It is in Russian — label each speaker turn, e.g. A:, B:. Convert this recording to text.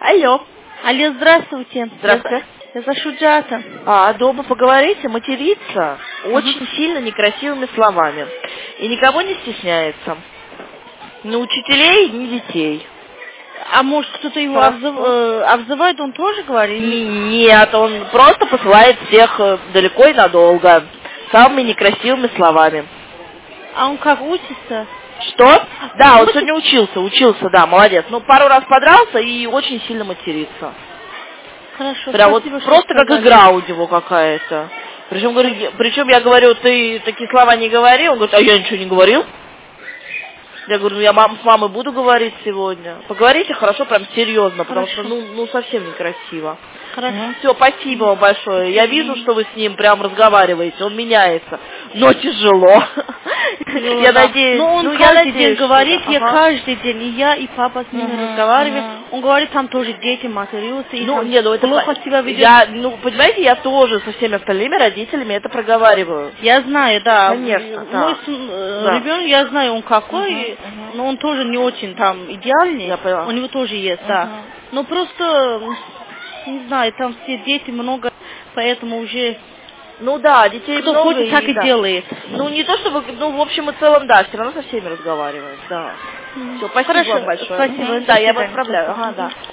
A: Алло.
B: Алло, здравствуйте.
A: Здравствуйте.
B: Я за Шуджата.
A: Дома поговорите, материться очень сильно некрасивыми словами. И никого не стесняется. Ни учителей, ни детей.
B: А может, кто-то его обзывает, он тоже говорит?
A: Нет, он просто посылает всех далеко и надолго. Самыми некрасивыми словами.
B: А он как учится?
A: Что? Да, он сегодня учился, да, молодец. Ну, пару раз подрался и очень сильно матерится.
B: Хорошо,
A: прям
B: спасибо,
A: вот просто как игра у него какая-то. Причем я говорю, ты такие слова не говори. Он говорит, а я ничего не говорил. Я говорю, я с мамой буду говорить сегодня. Поговорите хорошо, прям серьезно, потому что, совсем некрасиво.
B: Хорошо.
A: Все, спасибо вам большое. Я вижу, что вы с ним прям разговариваете, он меняется, но тяжело. Я надеюсь.
B: Ну, он каждый день говорит, я каждый день, и я, и папа с ними разговариваем. Он говорит, там тоже дети матерятся, и там плохо себя ведет.
A: Понимаете, я тоже со всеми остальными родителями это проговариваю.
B: Я знаю, да.
A: Конечно, да.
B: Мой ребенок, я знаю, он какой, но он тоже не очень там идеальный.
A: Я поняла.
B: У него тоже есть, да. Но просто, не знаю, там все дети много, поэтому уже...
A: Ну да, детей
B: кто
A: много.
B: Кто хочет, так и делает.
A: Ну не то чтобы, в общем и целом, да, все равно со всеми разговаривают, да. Все, спасибо вам большое.
B: Спасибо.
A: Да, я вас отправляю. Ага, да.